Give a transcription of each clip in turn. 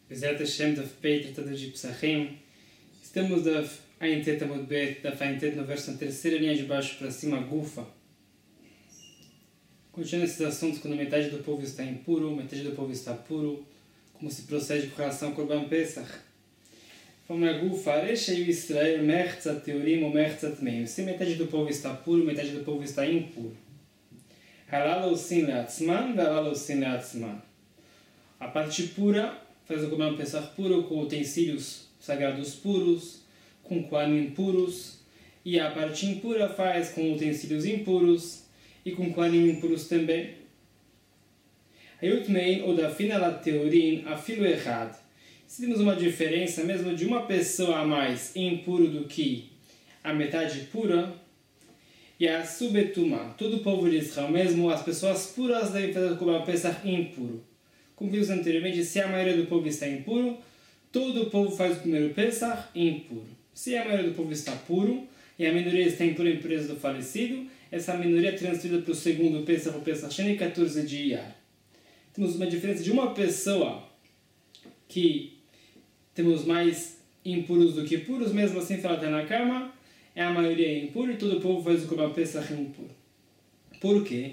Bezerra Hashem da Peitra Tadeu de Psachim. Estamos da Aintet Amud Bet, da Aintet no verso na terceira linha de baixo para cima, Gufa. Continuando esses assuntos, quando metade do povo está impuro, metade do povo está puro, como se procede com relação ao Korban Pesach. Vamos na Gufa, Arecheio Israel, Mertzat Teorim ou Mertzat Meim. Se metade do povo está puro, metade do povo está impuro. Halal ou Sin Leatzman, Halal ou Sin Leatzman. A parte pura faz o Korban Pesach puro com utensílios sagrados puros, com kohanim puros, e a parte impura faz com utensílios impuros e com kohanim impuros também. Hayutmein ou da fina la teorim afilo errado. Se temos uma diferença mesmo de uma pessoa a mais impuro do que a metade pura, e a subetuma, todo o povo de Israel, mesmo as pessoas puras devem fazer o Korban Pesach impuro. Como vimos anteriormente, se a maioria do povo está impuro, todo o povo faz o primeiro Pesach impuro. Se a maioria do povo está puro, e a minoria está impura em impureza do falecido, essa minoria é transferida para o segundo Pesach, o Pesach Sheni 14 de Iyar. Temos uma diferença de uma pessoa que temos mais impuros do que puros, mesmo assim fala até na cama, é a maioria impura e todo o povo faz o Korban Pesach impuro. Por quê?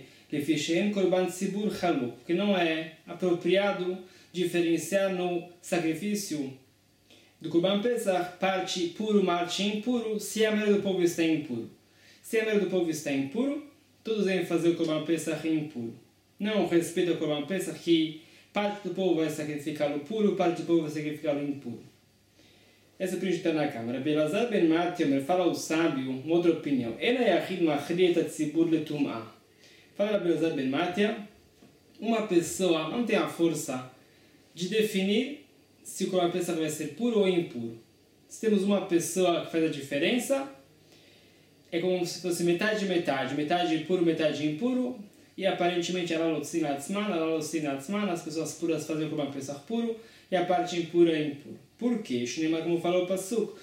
Porque não é apropriado diferenciar no sacrifício do Korban Pesach parte puro, parte impuro, se a maioria do povo está impuro. Se a maioria do povo está impuro, todos devem fazer o Korban Pesach impuro. Não respeita o Korban Pesach que parte do povo vai sacrificá-lo puro, parte do povo vai sacrificá-lo impuro. Essa é a princípio na Câmara. Belazar ben Matya fala ao sábio uma outra opinião. Ela é a ridma chrieta tzibur letum'ah. Fala Belazar ben Matya, uma pessoa não tem a força de definir se o Korban Pesach vai ser puro ou impuro. Se temos uma pessoa que faz a diferença, é como se fosse metade, puro, metade impuro, e aparentemente as pessoas puras fazem o Korban Pesach puro, e a parte impura é impuro. Por quê? Como falou o Pasuk,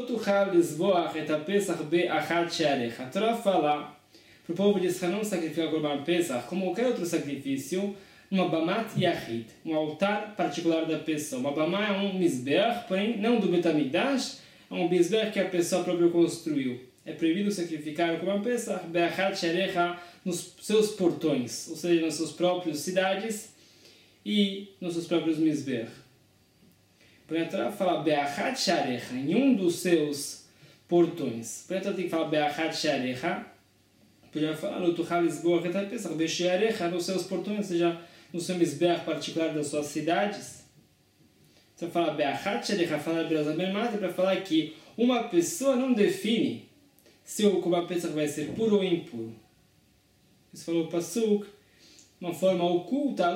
a Torá fala para o povo de Israel não sacrificar o Korban Pesach como qualquer outro sacrifício, uma Bamat Yachid, um altar particular da pessoa. Uma Bamá é um Mizbeach, porém não do Betamigdash, é um Mizbeach que a pessoa própria construiu. É proibido sacrificar o Korban Pesach Be'achat Sharecha nos seus portões, ou seja, nas suas próprias cidades e nos seus próprios Mizbeach. Porém, a Torá fala Be'achat Sharecha, em um dos seus portões. Porém, a Torá tem que falar Be'achat Sharecha, podia falar Lutuchal Lisboa Reta Pesach Be'shearecha nos seus portões, ou seja, no seu Mizbeach particular das suas cidades. Então, fala Be'achat Sharecha, fala Belazar ben Matya para falar que uma pessoa não define se o Korban Pesach vai ser puro ou impuro. Isso falou o Pasuk, uma forma oculta,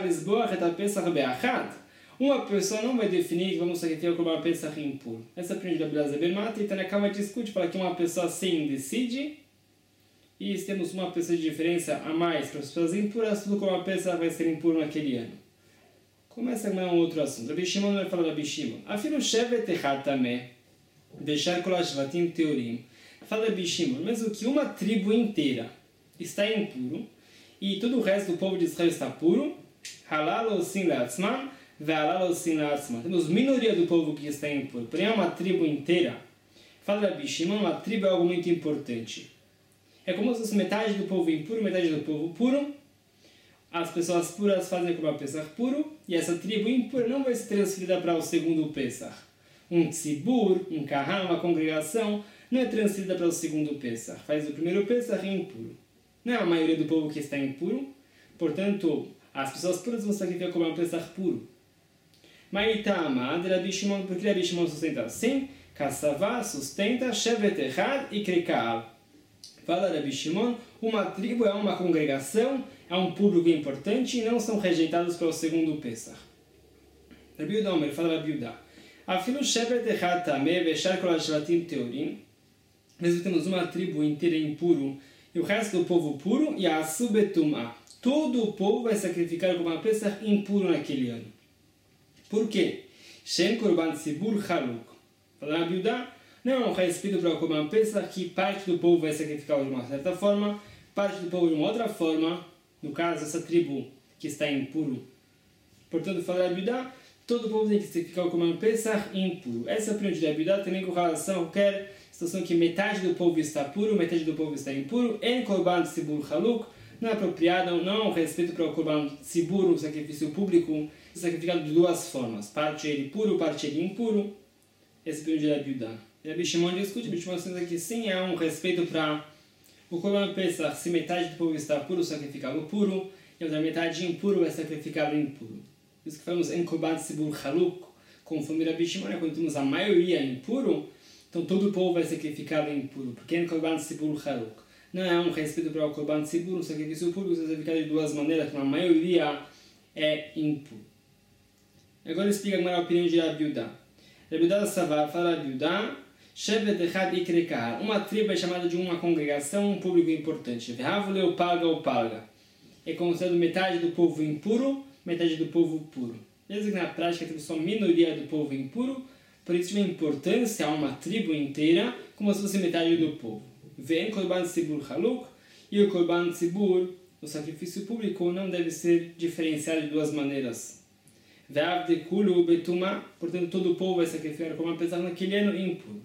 uma pessoa não vai definir que vamos sacrificar o Korban Pesach impuro. Essa é a primeira da Belazar ben Matya, e Tanakama discute para que uma pessoa assim decide, e se temos uma pessoa de diferença a mais para as pessoas impuras, tudo Korban Pesach vai ser impuro naquele ano. Começa com um outro assunto. Rabi Shimon vai falar Rabi Shimon. Afilo shevet echad tameh, deixar kol hashvatim teorim. Fala Rabi Shimon, mesmo que uma tribo inteira está impuro e todo o resto do povo de Israel está puro, halal ou sin leatzman, ve'halal ou sin leatzman. Temos minoria do povo que está impuro, porém é uma tribo inteira. Fala Rabi Shimon, uma tribo é algo muito importante. É como se fosse metade do povo impuro, metade do povo puro. As pessoas puras fazem o Korban Pesach puro e essa tribo impura não vai ser transferida para o segundo Pesach. Um tzibur, um kahal, uma congregação, não é transferida para o segundo Pesach. Faz o primeiro Pesach impuro. Não é a maioria do povo que está impuro. Portanto, as pessoas puras vão sacrificar como um Pesach puro. Maitama, de Rabi Shimon, porque Rabi Shimon sustenta assim, Kassavá sustenta, Shevet Echad e Krikaal. Fala Rabi Shimon, uma tribo é uma congregação, é um público importante e não são rejeitados para o segundo Pesach. Rabi Uda, fala Rabi Uda. Afilo Shevet Echad Tameh, Veshar Kol HaShvatim Teorim. Mesmo temos uma tribo inteira impuro e o resto do povo puro, e a subetuma. Todo o povo vai sacrificar o Korban Pesach impuro naquele ano. Por quê? Shem Korban Tzibur Chaluk. Fala Rabi Uda, não é um respeito para o Korban Pesach que parte do povo vai sacrificar de uma certa forma, parte do povo de uma outra forma, no caso essa tribo que está impuro. Portanto, fala Rabi Uda, todo o povo tem que sacrificar o Korban Pesach impuro. Essa é a opinião de Rabi Yehuda, também com relação a qualquer situação que metade do povo está puro, metade do povo está impuro. Em Korban Tzibur Haluk, não é apropriado, não há um respeito para o Korban Tzibur, o sacrifício público, sacrificado de duas formas, parte ele puro, parte ele impuro. Essa é a opinião de Rabi Yehuda. Rabi Shimon discute, Rabi Shimon diz que sim, há um respeito para o Korban Pesach, se metade do povo está puro, sacrificá-lo puro, e a outra metade impuro é sacrificá-lo impuro. Por isso que falamos em Korban Tzibur Haluk, conforme Rabi Shimon, quando temos a maioria impuro, então todo o povo vai sacrificá-lo impuro, porque em Korban Tzibur Haluk não há um respeito para o Korban Tzibur, o sacrifício público é sacrificado de duas maneiras, que a maioria é impuro. Agora explica a opinião de Rabi Yehuda. Rabi Yehuda Savar fala Rabi Yehuda, Shevet Echad Ikre Kahal, uma tribo é chamada de uma congregação, um público importante. Vehavule o palga. É considerado metade do povo impuro, metade do povo puro. Mesmo que na prática temos só minoria do povo impuro, por isso tem importância a uma tribo inteira, como se fosse metade do povo. Vem Korban Tzibur Haluk, e o Korban Tzibur, o sacrifício público, não deve ser diferenciado de duas maneiras. Ve'avde kulu betuma, portanto todo o povo vai sacrificar o Korban Pesach naquele ano impuro.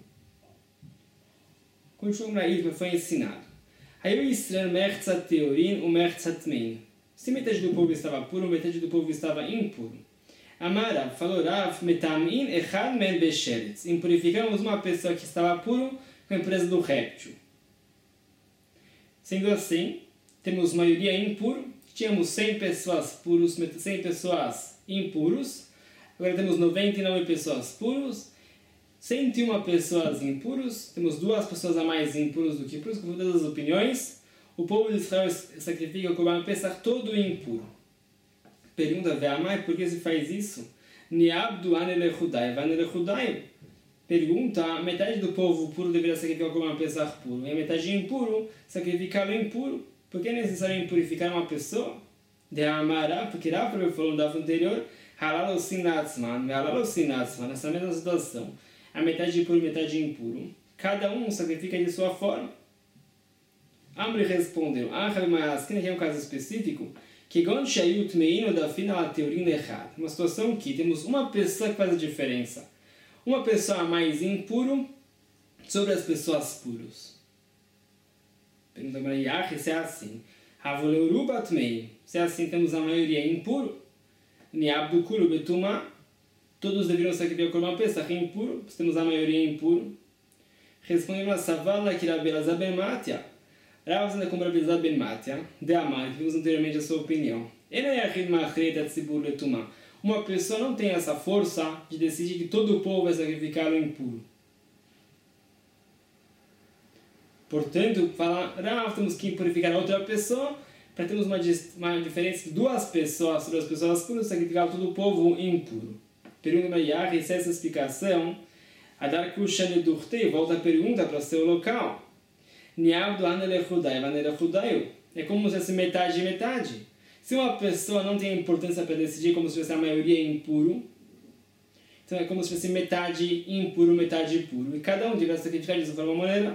Continuamos aí, que foi ensinado. Aí o Israel mertzat teorin, o mertzat mein. Se metade do povo estava puro, metade do povo estava impuro. Amarav falou Rav, metamin echad men besheretz. Impurificamos uma pessoa que estava puro com a empresa do réptil. Sendo assim, temos maioria impuro. Tínhamos 100 pessoas puros, 100 pessoas impuros. Agora temos 99 pessoas puros. 101 pessoas impuros, temos 2 pessoas a mais impuros do que puros, com todas as opiniões. O povo de Israel sacrifica o Korban Pesach todo impuro. Pergunta, Ve'amai, por que se faz isso? Niabdu anelechudai, vanelechudai. Pergunta, metade do povo puro deveria sacrificar o Korban Pesach puro, e a metade impuro, sacrificá-lo impuro. Por que é necessário impurificar uma pessoa? De'amara, porque Rav falou no daf anterior, halal sinatzman, nessa mesma situação. A metade puro e metade impuro. Cada um sacrifica de sua forma. Amri respondeu, aqui é um caso específico, que uma situação que temos uma pessoa que faz a diferença. Uma pessoa mais impuro sobre as pessoas puras. Pergunta para se é assim. Se é assim, temos a maioria impuro. Niabdukulu betuma. Todos deveriam sacrificar o Korban Pesach impuro, temos a maioria impuro. Respondemos a Savala que Rabi Elazar ben Matya. Rav ainda como Rabi Elazar ben Matya, de Amar, que vimos anteriormente a sua opinião. Uma pessoa não tem essa força de decidir que todo o povo vai sacrificar o impuro. Portanto, fala, Rav, temos que purificar a outra pessoa, para termos uma diferença de 2 pessoas sobre as pessoas puras, sacrificar todo o povo impuro. Pergunta Mariah, se essa explicação, a dar Kushane Durtei, volta a pergunta para o seu local. Niabdu anelechudai, vanelechudai. É como se fosse metade e metade. Se uma pessoa não tem importância para decidir, como se fosse a maioria impuro, então é como se fosse metade impuro, metade puro. E cada um deve sacrificar de sua maneira.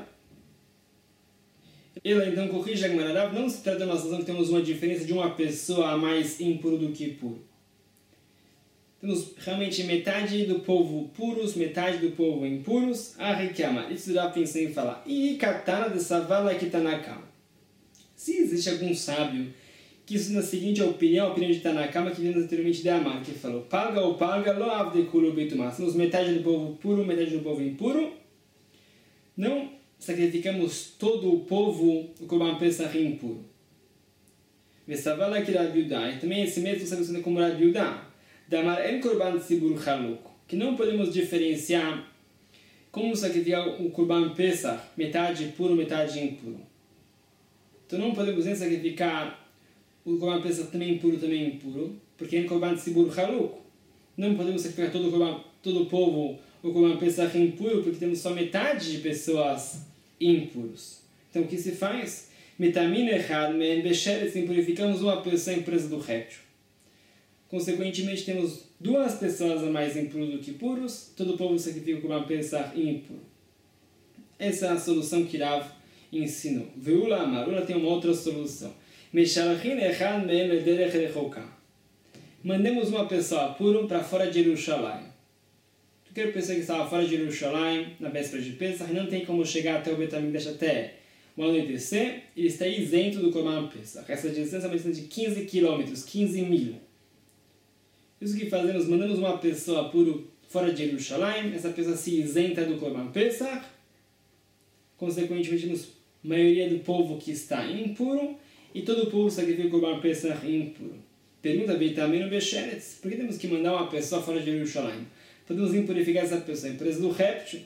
Ela então corrige a Gemara, não se trata de uma situação que temos uma diferença de uma pessoa mais impuro do que puro. Temos realmente metade do povo puros, metade do povo impuros. Arikama, isso dá pensar em falar. E katana de savala kitanakama. Se existe algum sábio que isso na seguinte opinião, a opinião de Tanakama, que vimos anteriormente de Amar, que falou: paga ou paga, lo avdekulu betumah. Temos metade do povo puro, metade do povo impuro. Não sacrificamos todo o povo como uma pesach impuro. Vesavala que Rabi Yehuda. E também esse mesmo sabe como Rabi Yehuda. Damar en korban tzibur haluk, que não podemos diferenciar como sacrificar o korban pesach, metade puro, metade impuro. Então não podemos nem sacrificar o korban pesach também impuro, porque em korban tzibur haluk não podemos sacrificar todo o povo o korban pesach impuro, porque temos só metade de pessoas impuros. Então o que se faz? Metamin echad men besheretz, impurificamos uma pessoa em presa do réptil. Consequentemente, temos 2 pessoas a mais impuros do que puros, todo o povo sacrifica como uma pessoa impuro. Essa é a solução que Rav ensinou. Veula Amar, ela tem uma outra solução. mandamos uma pessoa pura para fora de Jerusalém. Qualquer pessoa que estava fora de Jerusalém, na véspera de Pesach, não tem como chegar até o Bet HaMikdash até o anoitecer, ele está isento do Korban Pesach. Essa distância é uma distância de 15 quilômetros, 15 mil. Isso que fazemos, mandamos uma pessoa pura fora de Jerusalém, essa pessoa se isenta do Korban Pesach, consequentemente, a maioria do povo que está impuro, e todo o povo sacrifica o Korban Pesach impuro. Pergunta Beitamenu Besheretz, por que temos que mandar uma pessoa fora de Jerusalém? Podemos impurificar essa pessoa, a empresa do réptil.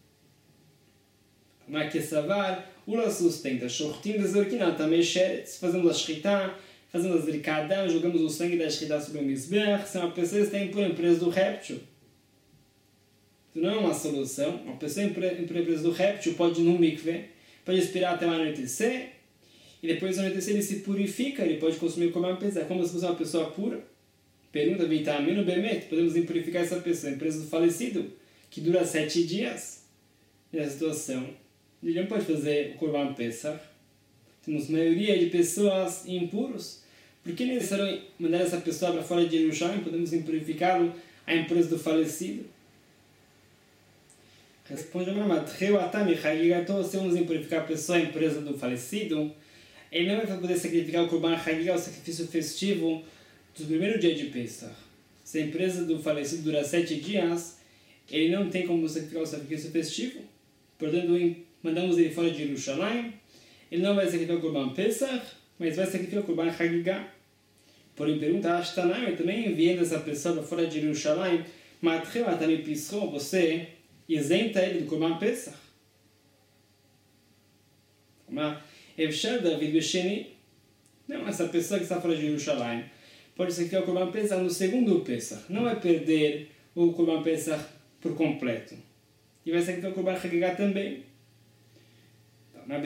Makesavar, Ula sustenta, Shortim Dezorkinat Amesheretz, fazemos a Shritá, fazemos a Zrikadam, jogamos o sangue da Shritá sobre o Mizbeach, se uma pessoa está impura, empresa do réptil. Isso não é uma solução. Uma pessoa empresa do réptil pode ir no mikve, pode esperar até o anoitecer, e depois do anoitecer ele se purifica, ele pode consumir como uma pessoa, como se fosse uma pessoa pura. Pergunta, Vitamino Bemet, podemos impurificar essa pessoa, empresa do falecido, que dura 7 dias. Nessa situação, ele não pode fazer o Korban Pesach. Temos maioria de pessoas impuros. Por que é necessário mandar essa pessoa para fora de Jerusalém? Podemos impurificá-lo à empresa do falecido? Responde a Mamad, se vamos impurificar a pessoa à empresa do falecido, ele não vai poder sacrificar o Korban Hagigah, o sacrifício festivo, do primeiro dia de Pesach. Se a empresa do falecido dura 7 dias, ele não tem como sacrificar o sacrifício festivo. Portanto, mandamos ele fora de Jerusalém. Ele não vai sacrificar o Korban Pesach, mas vai sacrificar o Korban Hagigah. Porém, pergunta Ashtanai, também enviando essa pessoa para fora de Jerusalém, você isenta ele do Korban Pesach. Não, essa pessoa que está fora de Jerusalém pode sacrificar o Korban Pesach no segundo Pesach. Não vai perder o Korban Pesach por completo. E vai sacrificar o Korban Hagigah também. A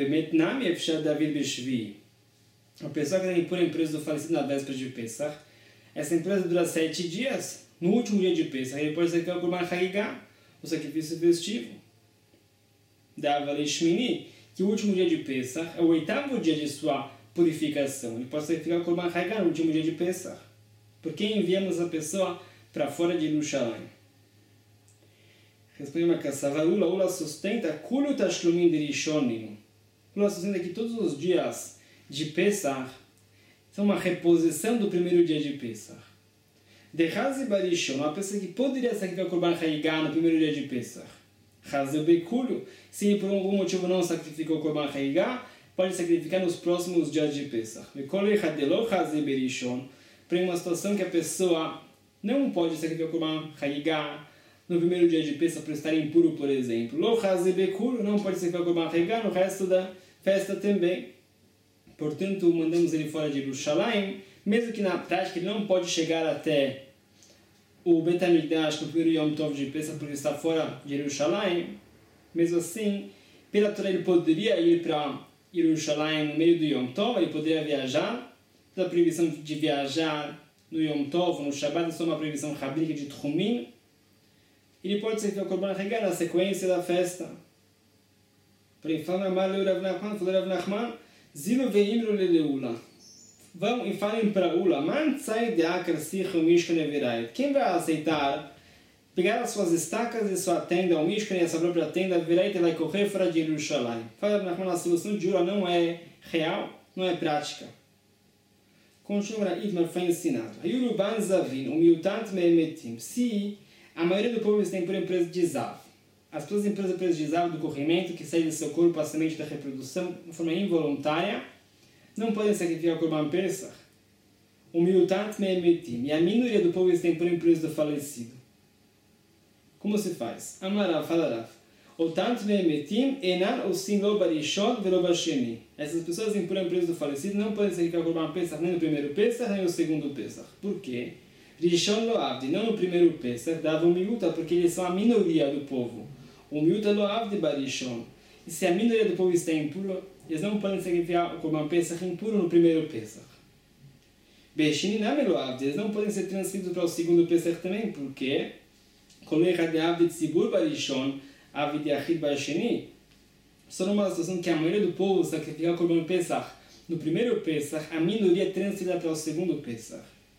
pessoa que está impura a empresa do falecido na véspera de Pesach, essa empresa dura 7 dias. No último dia de Pesach, ele pode sacrificar o Korban Hagigah, o sacrifício festivo. Dava Leishmini, que o último dia de Pesach é o 8º dia de sua purificação. Ele pode sacrificar o Korban Hagigah no último dia de Pesach. Por que enviamos a pessoa para fora de Jerusalém? Responde uma caçava. Ula sustenta Kulu Tashlumin de Rishonim. Ula sustenta que todos os dias de Pesach são uma reposição do primeiro dia de Pesach. De Hazi Barishon, uma pessoa que poderia sacrificar o Korban Hagigah no primeiro dia de Pesach. Hazi Bekulu, se ele por algum motivo não sacrificou o Korban Hagigah, pode sacrificar nos próximos dias de Pesach. Para uma situação que a pessoa não pode sacrificar o Korban Hagigah no primeiro dia de Pesach por estar impuro, por exemplo. Não pode sacrificar o Korban Hagigah no resto da festa também. Portanto, mandamos ele fora de Jerusalém, mesmo que na prática ele não pode chegar até o Bet HaMikdash no primeiro Yom Tov de Pesach porque está fora de Jerusalém. Mesmo assim, pela Torá ele poderia ir para Jerusalém no meio do Yom Tov, ele poderia viajar. A proibição de viajar no Yom Tov, no Shabbat, é só uma proibição rabínica de Tchumim. Ele pode sacrificar o Korban Hagigah na sequência da festa. Porém, falou Rav Nachman, Zilu veimru leleula. Vão e falem para Ula, quem vai aceitar pegar as suas estacas e sua tenda, o Mishkan e a sua própria tenda, Virait vai correr fora de Jerusalém. Fala Rav Nachman, a solução de Ula não é real, não é prática. Continua Itmar foi ensinado. Ayuruban Zavin, humiltant me'emetim. Se a maioria do povo está em empresa de Zav, as pessoas em empresa de Zav do corrimento, que saem do seu corpo a semente da reprodução de forma involuntária, não podem sacrificar o Korban Pesach. Humiltant me'emetim. E a minoria do povo está em empresa do falecido. Como se faz? Amarav, falarav. O tanto me'emetim enan osim lo barishon velo basheni. Essas pessoas em empresa do falecido não podem sacrificar o Korban Pesach nem no primeiro Pesach nem no segundo Pesach. Por quê? Rishon lo avdi, não no primeiro Pesach, dava um miúta, porque eles são a minoria do povo. O miúta lo avdi barishon. E se a minoria do povo está impuro, eles não podem sacrificar o Korban Pesach impuro no primeiro Pesach. Beshini não lo avdi, eles não podem ser transferidos para o segundo Pesach também, porque Kolecha de avdi tzibur barishon, avdi achid basheni. Só numa situação que a maioria do povo sacrificar o Korban Pesach no primeiro Pesach, a minoria é transferida para o segundo Pesach.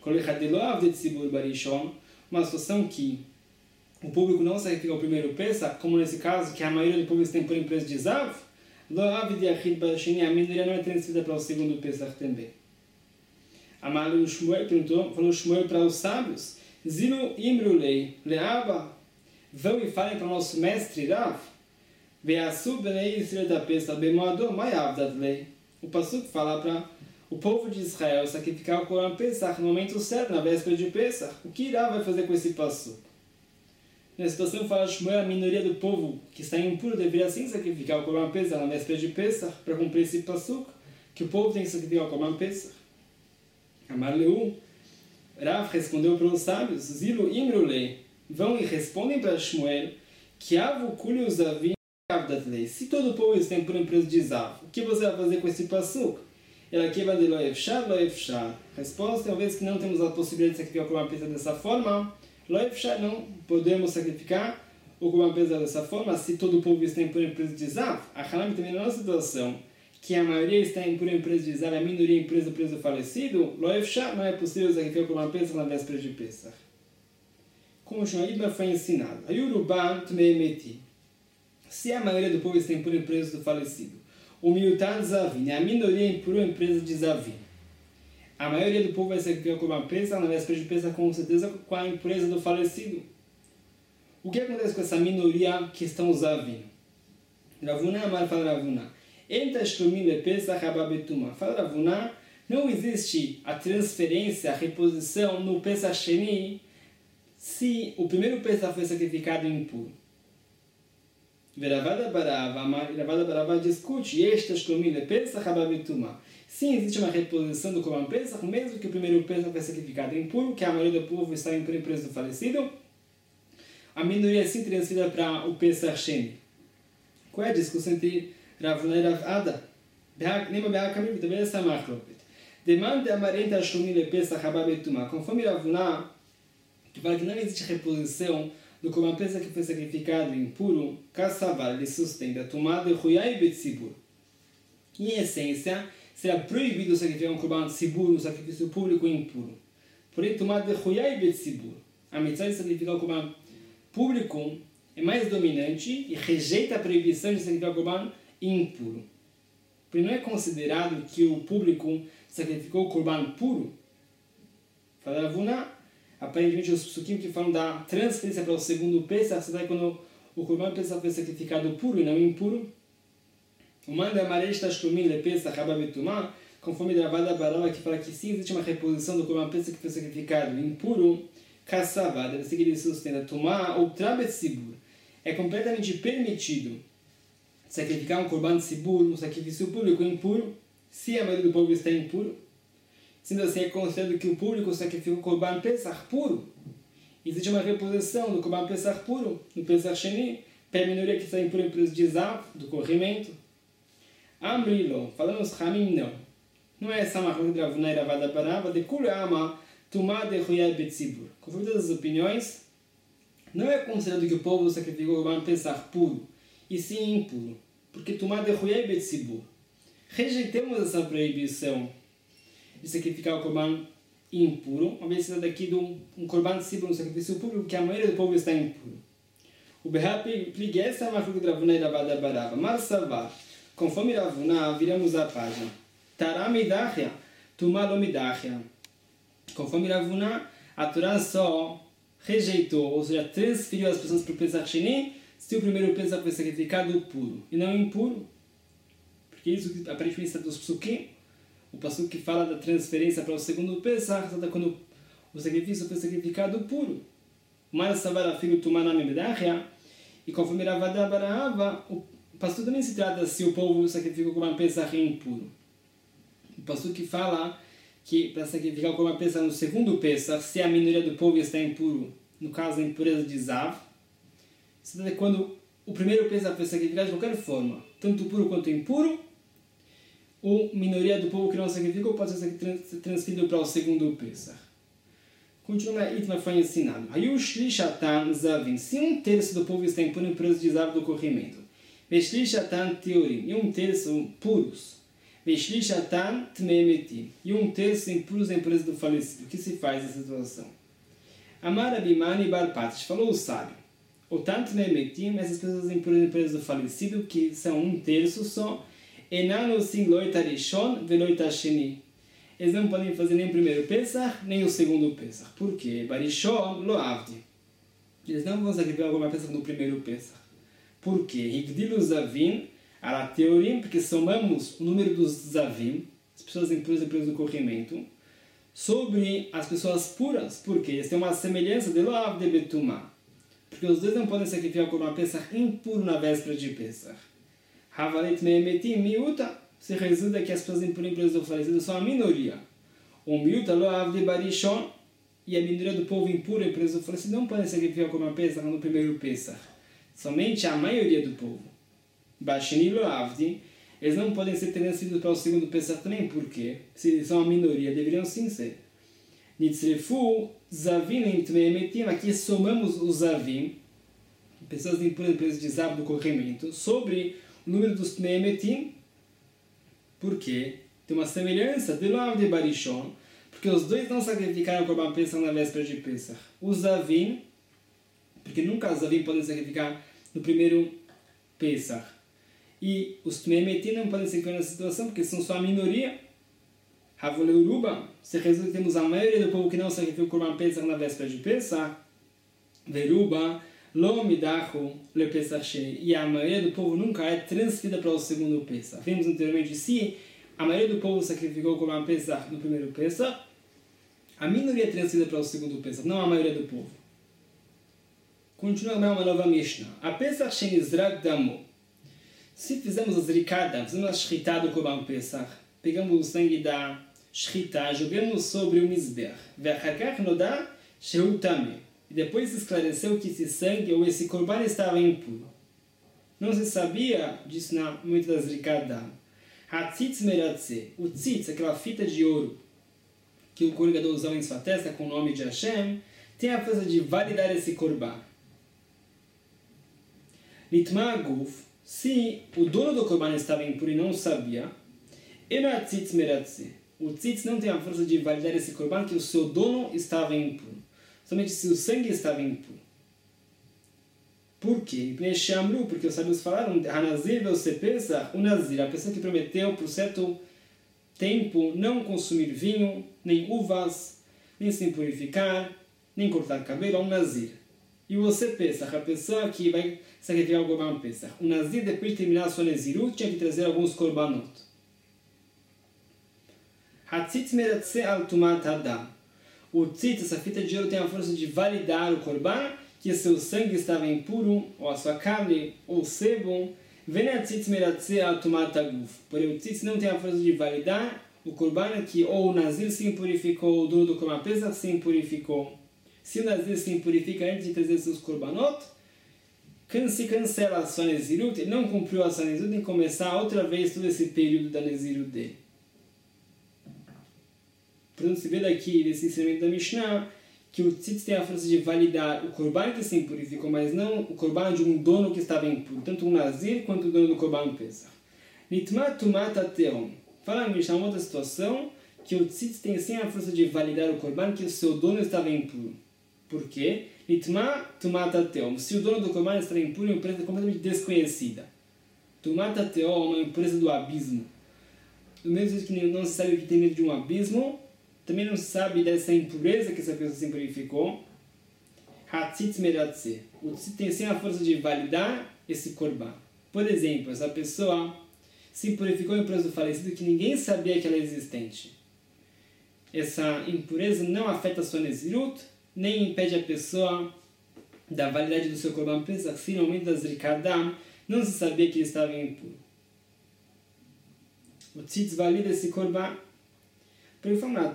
uma situação que o público não sacrifica o primeiro Pesach, como nesse caso, que a maioria do público tem por empresa de Zav, a minoria não é transferida para o segundo Pesach também. Amalu Shmuel perguntou, falou Shmuel para os sábios, Zilu Imrulei, Leaba, vão e falem para o nosso mestre Rav, Veasu Benei Israel da Pesach, Bemoador, Mayavdat Lei. O Pasuk fala para o povo de Israel sacrificar o Corban Pesach no momento certo, na véspera de Pesach. O que Rav vai fazer com esse Pasuk? Na situação fala Shmuel, a minoria do povo que está impuro deveria sim sacrificar o Corban Pesach na véspera de Pesach para cumprir esse Pasuk, que o povo tem que sacrificar o Corban Pesach. Amar Leu, Rav respondeu para os sábios, Zilu Imrulei, vão e respondem para Shmuel, que Avu Kuli Uzavim Avdat Lei. Se todo o povo está impuro em preço de Zav, o que você vai fazer com esse Pasuk? Ela aqui vai de Loefshar, Loefshar. Resposta, uma vez que não temos a possibilidade de sacrificar o Corban Pesach dessa forma, Loefshar, não podemos sacrificar o Corban Pesach dessa forma, se todo o povo está impuro em preço de Zav. A Hanami também na nossa situação, que a maioria está impuro em preço de Zav, a minoria em preço do falecido, Loefshar, não é possível sacrificar o Corban Pesach na véspera de Pesach. Como o Shmuel foi ensinado, Ayuruban Tmeemeti. Se a maioria do povo está impuro em preço do falecido, o Miutan Zavin, a minoria impura em preço de Zavin. A maioria do povo vai sacrificar o Corban Pesach na véspera de Pesach, com certeza, com a impureza do falecido. O que acontece com essa minoria que estão Zavin? Ravuna Amar fala Ravuna. Fala Ravuna, não existe a transferência, a reposição no Pesach Sheni se o primeiro Pesach foi sacrificado impuro. Ravada Barava discute sim, existe uma reposição do Corban Pesach, mesmo que o primeiro Pesach foi sacrificado impuro, que a maioria do povo está impuro em preço do falecido, a minoria é sim transferida para o Pesach Sheni. Qual é a discussão entre Ravuna e Ravada? Demanda amarenta Shlomi Pesach Hababetuma. Conforme Ravuna, que fala que não existe reposição do Corban Pesach que foi sacrificado impuro, Kassavar, ele sustenta, tomada e Huyai Betzibur. Em essência, será proibido sacrificar um Corban Tzibur, um sacrifício público impuro. Porém, tomada e Huyai Betzibur, a mitzvah de sacrificar o Corban público é mais dominante e rejeita a proibição de sacrificar o Corban impuro. Porque não é considerado que o público sacrificou o Corban puro. Fala Ravuna, aparentemente os psukim que falam da transferência para o segundo Pesach, você vai quando o Corban Pesach foi sacrificado puro e não impuro. O manda amaresta shlumin le Pesach hababetumah, conforme Ravada Barava que fala que sim, existe uma reposição do Corban Pesach que foi sacrificado impuro, kassavá, deve ser que ele sustenta, tumá ou trabetzibur. É completamente permitido sacrificar um Corban Tzibur, um sacrifício público impuro, se a maioria do povo está impuro. Sendo assim, é considerado que o público sacrifica o Corban Pesach puro. Existe uma reposição do Corban Pesach puro, no Pesach Sheni, para a minoria que está impura em preço de Zav, do corrimento. Amrilo, falando os Hamim, não. Não é essa marca de Ravuna e Ravada Barava, de Kulama, Tumá de Huyai Betzibur. Conforme todas as opiniões, não é considerado que o povo sacrificou o Corban Pesach puro, e sim impuro, porque Tumá de Huyai Betzibur. Rejeitemos essa proibição de sacrificar o Corban impuro, uma vez que está daqui de um Corban Tzibur, um sacrifício público, que a maioria do povo está impuro. O Behá pligue essa é a marca de Ravuna e Ravada Barava. Marsavar, conforme Ravuna, viramos a página. Taramidachia, Tumá lomidachia. Conforme Ravuna, a Torá só rejeitou, ou seja, transferiu as pessoas para o Pesach Sheni, se o primeiro Pesach foi sacrificado puro e não impuro. Porque isso aparentemente está dos psukim. O pasuk que fala da transferência para o segundo Pesach está quando o sacrifício foi sacrificado puro. Mas Savara filho Tumana Memedachia, e conforme Ravada Barava, o pasuk também se trata se o povo sacrificou como uma Pesach impuro. O pasuk que fala que para sacrificar como uma Pesach no segundo Pesach, se a minoria do povo está impuro, no caso a impureza de Zav, se trata quando o primeiro Pesach foi sacrificado de qualquer forma, tanto puro quanto impuro, a minoria do povo que não sacrificou pode ser transferido para o segundo Pesach. Continua a Itma foi ensinado. Hayushli Zavin. Se um terço do povo está impuro em preço de Zav do corrimento, Veshli Shatan Teorim. E um terço puros. Veshlishatan tmemetim. E um terço impuros em impureza do falecido. O que se faz nessa situação? Amar Abimani Bar Patish, falou o sábio. O tanto tmemetim, essas pessoas impuras em impureza do falecido, que são um terço só, enano sim loita rishon veloita sheni. Eles não podem fazer nem o primeiro Pesach, nem o segundo Pesach. Por quê? Barishon lo avdi. Eles não vão sacrificar alguma Pesach no primeiro Pesach. Por quê? Higdilu zavim ala teorim, porque somamos o número dos zavim, as pessoas impuras do corrimento, sobre as pessoas puras. Por quê? Eles têm uma semelhança de lo avdi betumah. Porque os dois não podem sacrificar alguma Pesach impuro na véspera de Pesach. Havalit me'emetim miuta. Se resulta que as pessoas impuras do falecido são a minoria. O miuta lo avdi barishon. E a minoria do povo impuro e preso do falecido não podem sacrificar como Pesach no primeiro Pesach. Somente a maioria do povo. Bashini lo avdi. Eles não podem ser transferidos para o segundo Pesach também. Por quê? Se eles são a minoria, deveriam sim ser. Nitzrefu zavim entmeemetim. Aqui somamos os zavim, pessoas impuras e presas de zab do corrimento, sobre o número dos tmeemetim. Por quê? Tem uma semelhança de lo avdi barishon. Porque os dois não sacrificaram o Korban Pesach na véspera de Pesach. Os Zavim, porque nunca os Zavim podem sacrificar no primeiro Pesach. E os Tmeemetim não podem sacrificar nessa situação, porque são só a minoria. Havoleuruba, se resulta que temos a maioria do povo que não sacrifica o Korban Pesach na véspera de Pesach. Veruba, lo midachu le Pesach sheni. E a maioria do povo nunca é transferida para o segundo Pesach. Vimos anteriormente, se a maioria do povo sacrificou o Korban Pesach no primeiro Pesach, a minoria é transferida para o segundo Pesach, não a maioria do povo. Continua uma nova Mishnah. A Pesach shenizrak damo. Se fizemos a zrikada, fizemos a shritá do Korban Pesach, pegamos o sangue da shritá, jogamos sobre o mizbeach. Ve'achakach noda shehu tameh. E depois se esclareceu que esse sangue ou esse Korban estava impuro. Não se sabia disso no momento da zrikada. Hatzitz meratze. O tzitz, aquela fita de ouro que o corregador usava em sua testa com o nome de Hashem, tem a força de validar esse korban. Litma aguf, se o dono do korban estava impuro e não sabia, ena tzitz meratze. O tzitz não tem a força de validar esse korban que o seu dono estava impuro. Somente se o sangue estava impuro. Por quê? Porque os sábios falaram, Hanazir ve'ose Pesach, o Nazir, a pessoa que prometeu por certo tempo não consumir vinho, nem uvas, nem se purificar, nem cortar cabelo, é um Nazir. E o Ose Pesach, a pessoa que vai sacrificar o Korban Pesach. O Nazir, depois de terminar a sua Nezirut, tinha que trazer alguns Korbanot. Hatzitz meratze al tumat adam. O tzitz, essa fita de ouro, tem a força de validar o Korban, que seu sangue estava impuro, ou a sua carne, ou sebo. Venatzitz meratze al tumat aguf. Porém, o tzitz não tem a força de validar o Korban, que ou o Nazir se impurificou, ou o dono do Korban Pesach se impurificou. Se o Nazir se impurifica antes de trazer seus Korbanot, se cancela a sua Nezirut, ele não cumpriu a sua Nezirut, tem que começar outra vez todo esse período da Nezirut dele. Portanto, se vê daqui, desse ensinamento da Mishnah, que o tzitz tem a força de validar o Korban que se impurificou, mas não o Korban de um dono que estava impuro, tanto o Nazir quanto o dono do Korban Pesach. Nitma tumat ateom. Fala a Mishnah uma outra situação, que o tzitz tem sim a força de validar o Korban que o seu dono estava impuro. Por quê? Nitma tumat ateom. Se o dono do Korban estava impuro, é uma empresa completamente desconhecida. Tumat ateom é uma empresa do abismo. Do mesmo jeito que não se sabe o que tem dentro de um abismo, também não se sabe dessa impureza que essa pessoa se purificou. Hatzitz meratze. O tzitz tem sim a força de validar esse korban. Por exemplo, essa pessoa se purificou em impureza do falecido que ninguém sabia que ela é existente. Essa impureza não afeta a sua nezirut, nem impede a pessoa da validade do seu korban pesach. Se no momento da zrikadam não se sabia que ele estava impuro. O tzitz valida esse korban. Porque falamos,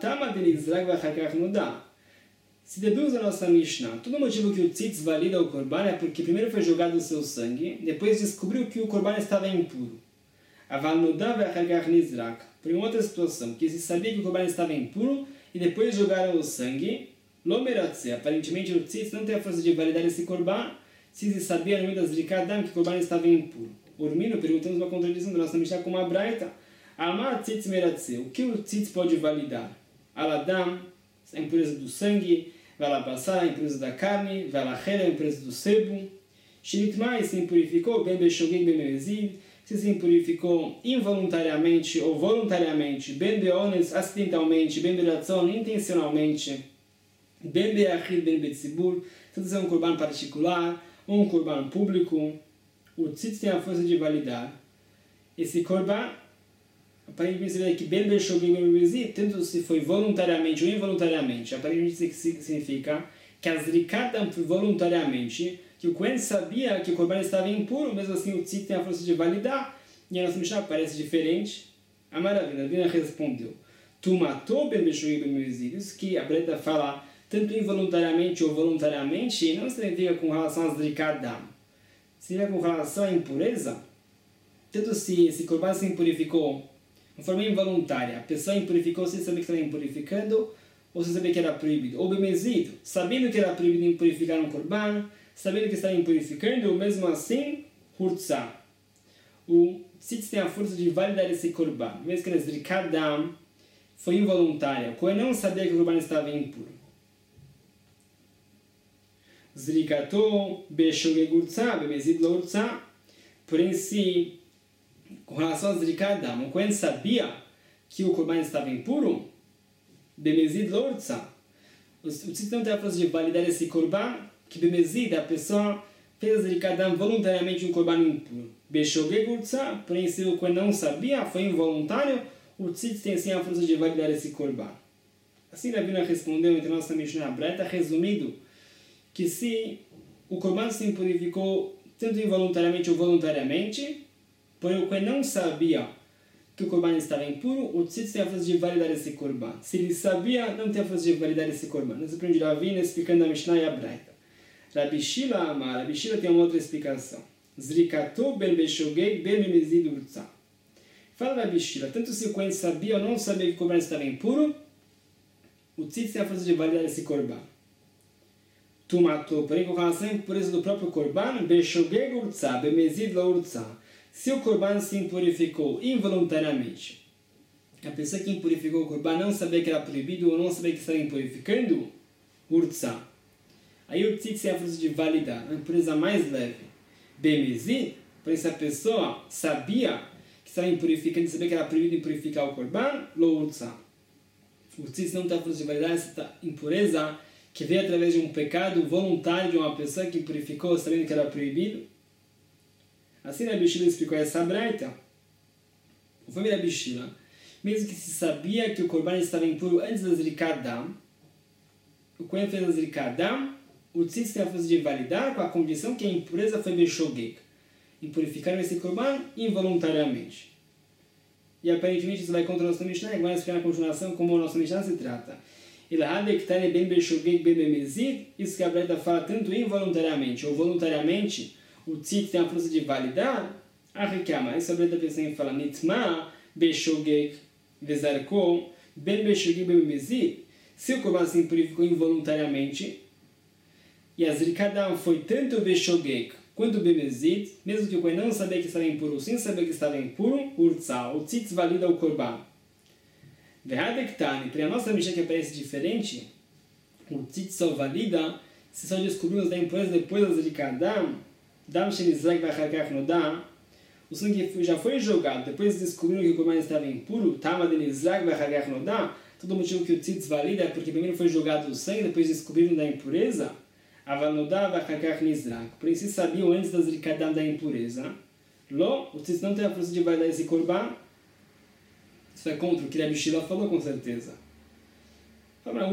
se deduz a nossa Mishnah, todo motivo que o tzitz valida o korban é porque primeiro foi jogado o seu sangue, depois descobriu que o korban estava impuro. Por uma outra situação, que se sabia que o korban estava impuro e depois jogaram o sangue, aparentemente o tzitz não tem a força de validar esse korban se sabia no meio das zrikadam que o korban estava impuro. Urmino, perguntamos uma contradição da nossa Mishnah com uma braita. Alma tzitz meratze. O que o tzitz pode validar? Aladam, a impureza do sangue. Valabassar, a impureza da carne. Valachel, a impureza do sebo. Shinitmai se impurificou. Ben beshogeg, ben mezid. Se impurificou involuntariamente ou voluntariamente. Ben beones, acidentalmente. Ben beratzon, intencionalmente. Ben beachid, ben betzibur. Tanto se é um corban particular ou um corban público. O tzitz tem a força de validar. Esse corban, aparentemente você vê que ben beshogeg, ben mezid, tanto se foi voluntariamente ou involuntariamente. Aparentemente isso significa que as zrikadam foi voluntariamente, que o Kohen sabia que o corban estava impuro, mesmo assim o tzitz tem a força de validar, e a nossa Mishnah parece diferente. A maravilha, a Bina respondeu, tu matou ben beshogeg, ben mezid. Isso que a Breta fala, tanto involuntariamente ou voluntariamente, não significa com relação às zrikadam. Significa com relação à impureza. Tanto se esse corban se impurificou de forma involuntária, a pessoa impurificou sem saber que estava impurificando, ou sem saber que era proibido, ou bemezido, sabendo que era proibido impurificar um corban, sabendo que estava impurificando, mesmo assim, hurtza. O tzitz tem a força de validar esse corban, mesmo que a zrikadam foi involuntária, o Kohen não sabia que o corban estava impuro. Zrikato, beshogeg hurtza, bemezid lo hurtza. Porém, se com relação a zrikadam, o Kohen sabia que o corban estava impuro, bemezid lo hurtza. O tzitz não tem a força de validar esse corban, que bemezid, a pessoa fez a zrikadam voluntariamente um corban impuro. Beshogeg hurtza, porém, se o Kohen não sabia, foi involuntário, o tzitz tem assim a força de validar esse corban. Assim, Ravina respondeu entre nossa Mishnah Breta, resumido, que se o corban se impurificou tanto involuntariamente ou voluntariamente, porém o Kohen não sabia que o corban estava impuro, o tzitz tem a força de validar esse corban. Se ele sabia, não tem a força de validar esse corban. Nós aprendemos Ravina explicando a Mishnah e a Breta. Rabi Shila Amar, Rabi Shila tem uma outra explicação. Zrikato ben beshogeg ben bemezid hurtza. Fala Rabi Shila, tanto se o Kohen sabia ou não sabia que o corban estava impuro, o tzitz tem a força de validar esse corban. Tu matou, porém com relação à impureza do próprio corban, beshogeg hurtza, bemezid lo hurtza. Se o corban se impurificou involuntariamente, a pessoa que impurificou o corban não sabia que era proibido ou não sabia que estava impurificando, hurtza. Aí o tzitz é a força de validar, a impureza mais leve. Bemezid, porém se a pessoa sabia que estava impurificando e sabia que era proibido impurificar o corban, lo hurtza. O tzitz não tem a força de validar essa impureza que veio através de um pecado voluntário de uma pessoa que purificou sabendo que era proibido. Assim Rabi Shila explicou essa braita. Conforme Rabi Shila, mesmo que se sabia que o corban estava impuro antes da zrikadam, o Kohen fez a zrikadam, o tzitz tem a força de validar com a condição que a impureza foi beshogeg. Impurificaram esse corban involuntariamente. E aparentemente isso vai contra o nosso Mishnah, e vai explicar na continuação como o nosso Mishnah se trata. Isso que a Breta fala tanto involuntariamente ou voluntariamente, o tzitz tem a força de validar, isso a Breta pensa em falar nitma beshogeg vezarko ben beshogeg ben bemezid. Se o corban se impurificou involuntariamente e a zrikadam foi tanto beshogeg quanto bemezid, mesmo que o Kohen não sabia que estava impuro, sem saber que estava impuro, hurtza, o tzitz valida o corban. Para a nossa Mishnah que parece diferente, o tzitz só valida se só descobrimos da impureza depois da zrikadam, o sangue já foi jogado, depois descobriram que o corban estava impuro, todo motivo que o tzitz valida é porque primeiro foi jogado o sangue, depois descobriram da impureza, porém se sabiam antes da zrikadam da impureza, o tzitz não tem a força de validar esse corban. Isso é contra o que Rabi Shila falou, com certeza. Fala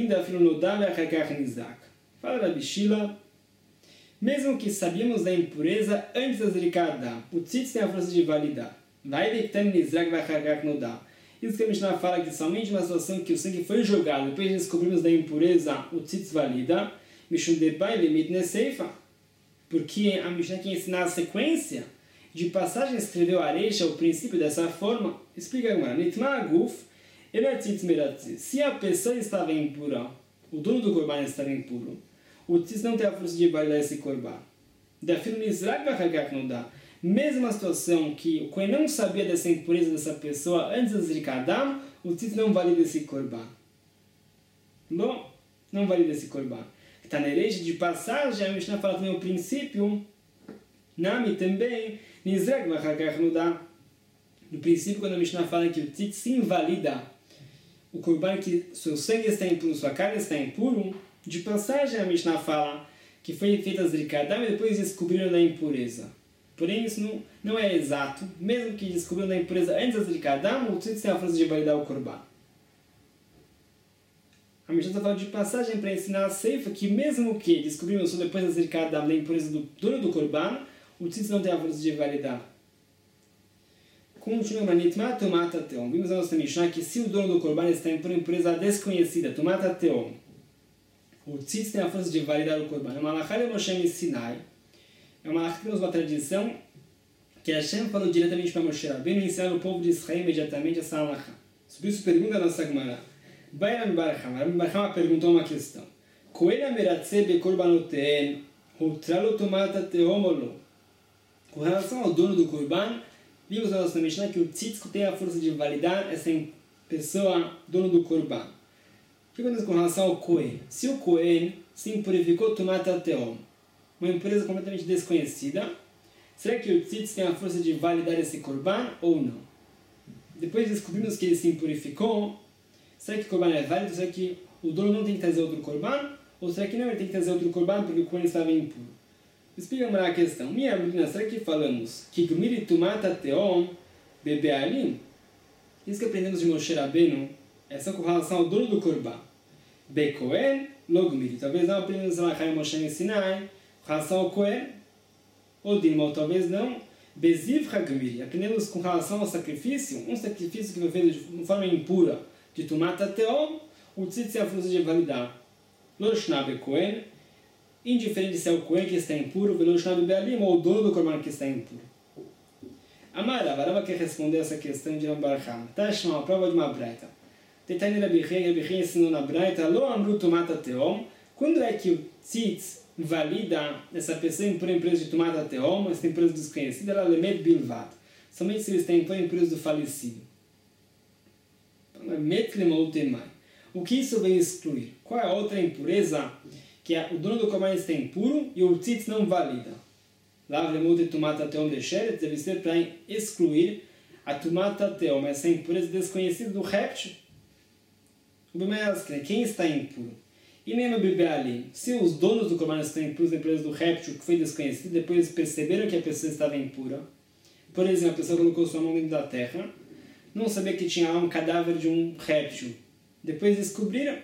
Rabi Shila, mesmo que sabíamos da impureza antes da zrikadam, o tzitz tem a força de validar. Isso que a Mishnah fala que somente na situação que o sangue foi jogado, depois descobrimos da impureza, o tzitz valida. Porque a Mishnah quer ensinar a sequência de passagem escreveu Areisha, o princípio dessa forma. Explica agora. Se a pessoa estava impura, o dono do corban estava impuro, o tzitz não tem a força de validar esse corban. Mesma situação que o Kohen não sabia dessa impureza dessa pessoa antes do Zrikadam, o tzitz não valida esse korban. Bom, não valida esse korban. Está na lei de passagem, a Mishnah fala também o princípio, Nami também, Nizrek Vachakach Nudá. No princípio, quando a Mishnah fala que o tzitz se invalida, o korban que seu sangue está impuro, sua carne está impuro, de passagem a Mishnah fala que foi feita a Zrikadam e depois descobriram da impureza. Porém, isso não é exato. Mesmo que descobriram da impureza antes da Zrikadam, o tzitz tem a força de validar o korban. A Mishnah está falando de passagem para ensinar a Seifa que mesmo que descobrimos só depois da Zrikadam da impureza do dono do korban, o tzitz não tem a força de validar. Continua Manitma Tomata Teom. Vimos na nossa Mishnah que se o dono do korban está em impureza desconhecida, Tomata Teom, o tzitz tem a força de validar o korban. É uma halakha de Moshe Sinai. É uma halakha que temos uma tradição que Hashem falou diretamente para Moshe Rabbeinu e ensinar o povo de Israel imediatamente essa halakha. Sobre isso pergunta a nossa Gemara. Bairam Barhama perguntou uma questão. Kohen ameratze bekorbanoteen, hutralo tomata teomolo. Com relação ao dono do korban, vimos na nossa Mishnah que o tzitz tem a força de validar essa pessoa, dono do korban. O que acontece com relação ao Kohen? Se o Kohen se impurificou tomata teom, uma impureza completamente desconhecida, será que o tzitz tem a força de validar esse korban ou não? Depois descobrimos que ele se impurificou, será que o korban é válido? Será que o dono não tem que trazer outro korban? Ou será que não, ele tem que trazer outro korban porque o Kohen estava impuro? Explica-me a questão. Minha menina, será que falamos que gmiri tumata teom bebealim? Isso que aprendemos de Moshe Rabbeinu é só com relação ao dono do korban. Bekohen lo gmiri. Talvez não aprendemos a Chai Moshe Sinai com relação ao Kohen. Ou Dilma, ou talvez não. Beziv hagmiri. Aprendemos com relação ao sacrifício. Um sacrifício que foi feito de forma impura. De tumata teom, o tzitz tem a força de validar. Lo shnabe Kohen, indiferente se é o Kohen que está impuro, velo shnabe bealim, ou o dono do korban que está impuro. Amara, Baraba quer responder essa questão de Rambarham. Tashma, uma prova de uma braita. Tetani Rabichei ensinou na braita, lo amru tumata teom. Quando é que o tzitz valida essa pessoa impura em preço de tumata teom, essa impureza desconhecida, ela lemed bilvad. Somente se ele está impuro em preço do falecido. O que isso vem excluir? Qual é a outra impureza que o dono do korban está impuro e o tzitz não valida? Deve ser para excluir a tumata teom, essa impureza desconhecida do réptil. Quem está impuro? E nem ali. Se os donos do korban estão impuros na impureza do réptil que foi desconhecido, depois perceberam que a pessoa estava impura. Por exemplo, a pessoa colocou sua mão dentro da terra, não sabia que tinha lá um cadáver de um réptil. Depois descobriram.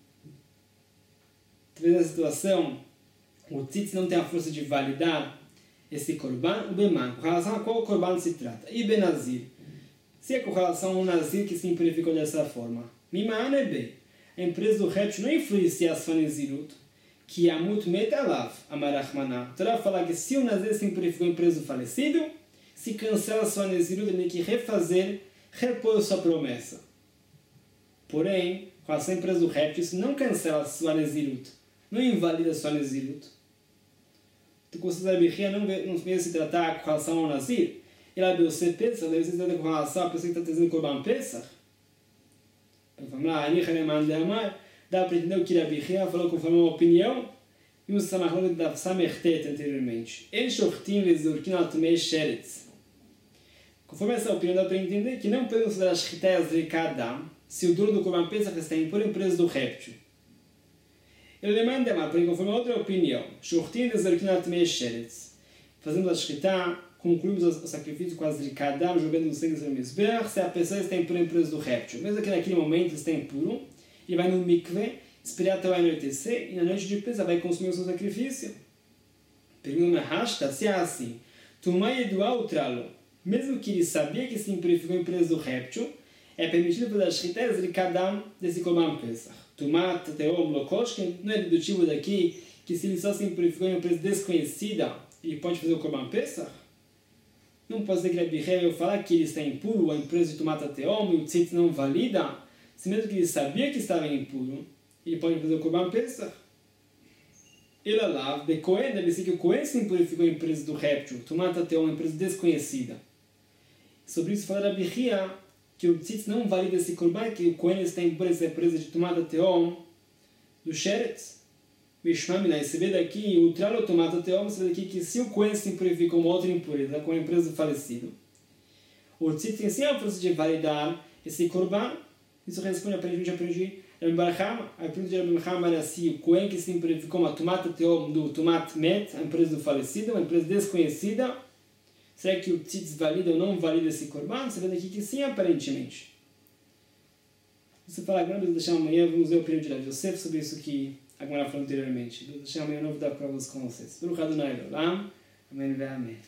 Talvez a situação, o tzitz não tem a força de validar esse korban, o beman. Com relação a qual korban se trata? E benazir. Se é com relação ao nazir que se impurificou dessa forma. Mima'an ebe. A empresa do réptil não influencia a sua nezirut. Que amut metalav, amarachmaná. Torá fala que se o nazir se impurificou em preso do falecido, se cancela a sua nezirut, ele tem que repor sua promessa. Porém, com a sua empresa do réptil, isso não cancela a sua nezirut. Não invalida a sua nezirut. Tu considera a birria não veio se tratar com relação ao nazir? Ele abriu o pesach, deve se tratar com relação à pessoa que está trazendo korban pesach. Vamos lá, dá para entender o que a birria falou conforme uma opinião. Vimos essa marca da Samertet anteriormente. El shortim vezurkin al-tumei sheretz. Conforme essa opinião, dá para entender que não podemos considerar as chiteias de cada se o dono do korban pesach está impuro em preço do réptil. Ele demanda mais, porém, conforme a outra opinião, shortim vezurkin al-tumei sheretz. Fazemos a shchita, concluímos o sacrifício com as rikadam, jogando no sangue sobre o mizbeach, se a pessoa está impura em preço do réptil. Mesmo que naquele momento está impuro, ele vai no mikve, esperar até o anoitecer, e na noite de pesach vai consumir o seu sacrifício. Pergunta Rashta, se é assim, Tumai eduá utralo. Mesmo que ele sabia que se impurificou em preço do réptil, é permitido fazer as chiteias de cada desse korban pesach. Tumat, teom, lokosh, não é dedutivo daqui que se ele só se impurificou em uma empresa desconhecida, ele pode fazer o korban pesach? Não pode ser que a Birreia falar que ele está impuro, a empresa de tomata teom, e o tzitz não valida, se mesmo que ele sabia que estava impuro, ele pode fazer o korban pesach? Ela lá, de Cohen, deve ser que o Cohen se purificou a empresa do réptil, tomata teom, uma empresa desconhecida. Sobre isso fala Rabi Hia, que o tzitz não valida esse korban, que o Cohen está em empresa de tomata teom do sheretz. Mishmamina, você vê daqui, o tralo tomata teom, você vê daqui que se o Cohen se purificou uma outra impureza, com a empresa do falecido, o tzitz tem sim a força de validar esse korban. Isso responde aparentemente a pergunta de Barham. A pergunta de Barham era se o Cohen que se purificou uma tomata teom do tomat met, a empresa do falecido, uma empresa desconhecida, será que o tzitz valida ou não valida esse korban? Você vê daqui que sim, aparentemente. Você fala agora, vamos deixar amanhã, vamos ver a opinião de Rav Yosef sobre isso que a Gemara falou anteriormente. Vamos deixar amanhã novidade para vocês. Baruch Adonai Olam. Amém ve amém.